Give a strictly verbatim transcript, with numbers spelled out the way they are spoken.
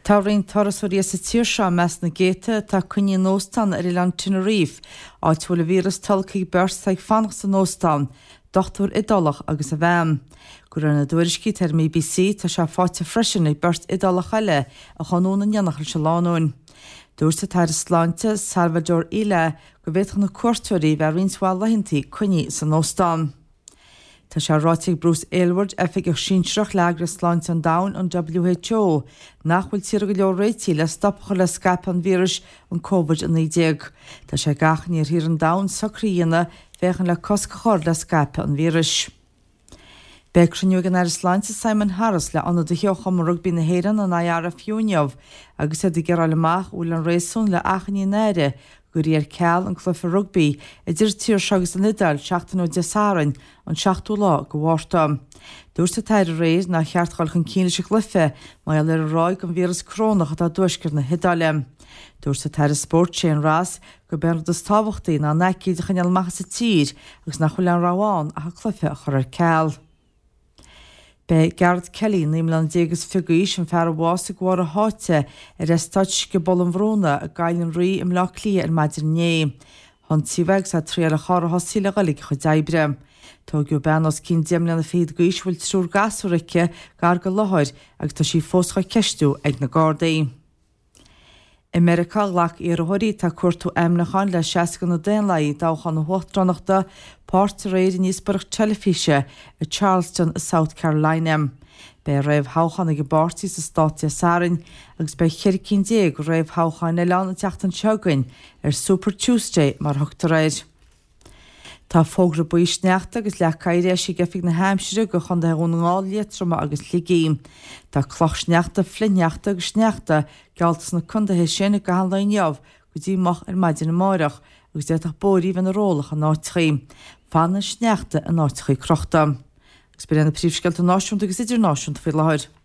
Tá réon tarasúí sa tíir seo meas na géite tá cuine nóstan ar Ilan Tenerife áit bhfuil a vírus talcaí bers ag fannach sa nóstan, dochtúr idalach agus a bheim. Gur na dúiriscí tar M B C tá se fáte freisin ag bert idalach eile a chanúna neannachil se lánún. Dúir sa tair sláinte Salvador Illa go bhéach na cuairtúirí bheit rionsháil lehinntaí cuine sa nóstan. Tá sé ráiteigh Bruce Aylward efig ag sínsreach leagra sláinte an dain an W H O nachhfuil tíre go leor réití le stopcha le scap an vírus an COVID an nídéag. Tá sé gachan ar hir an dain sacríanana fechan le cosca chóir le scap an vírus. Beicriniú gan ar sláinte Simon Harris le anna de heocham rugbí na héran an ahearra fiúneamh agus é de gur alamach úl an réasún le achaní néire gurí ar ceall an chlufa rugbí i dtír tír segus an Nidal seachtain ó desárain an seachtú lá go bhharta. Dúir sa tair réis na cheartchail chun cíne se chlufa mai le ráig an vírus crónach a dúisgur na Hidáile. Dúir sa tair sport sé an rás go ben dos tábhachtaí na neicí de chuineal macha sa tír agus nach chuil an ráháin a chlufa a chur ar ceall. Be Garrett Kelly nímlan dégus figuís an fear bhása gháir a háte ar estáid go bol an bhróna a gailen rí im lá clí ar maidir né. Hon tíveig sa trí a char hosíle galig chu daibre. Tá go benos cín déimle na féad gois bhfuil trúr gasúrice gar go láthir agus tá sí fóscha ceistú ag na Gardaí. America lach ar a thuirí tá cuairtú amnachan le seacan na déanlaí dáchan na hótranachta páirt réir níos burach telefíe a Charleston a South Carolina. Be raibh háchan go bartí sa státe Sarin agus be cheircín déag raibh háchan na leanna teachtan segain ar Super Tuesday mar thugtar réir. Tá fógra buí sneachta agus le caiire sé gefig na Hampshire go chun deún ngálétrama agus ligéim. Tá cloch sneachta flineachta agus sneachta gealtas na chundathe sinna go hanlainneamh go dtíach ar maidir na máireach agus déach bóí van na rólach an áitchaí. Fanna sneachta an áitchaí crochta. Agus be na príomhsceilt a náisiúnta agus idir náisiúnta fé láthir.